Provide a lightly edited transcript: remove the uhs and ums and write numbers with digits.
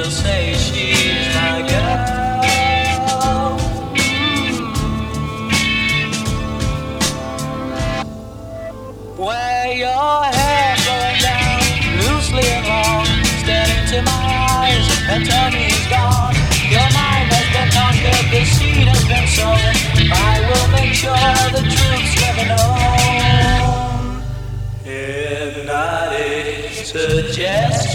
she'll say she's my girl. Wear your hair flowing down loosely and long, stare into my eyes and tell me he's gone. Your mind has been conquered, the seed has been sown. I will make sure the truth's never known. Hypnotic suggestion.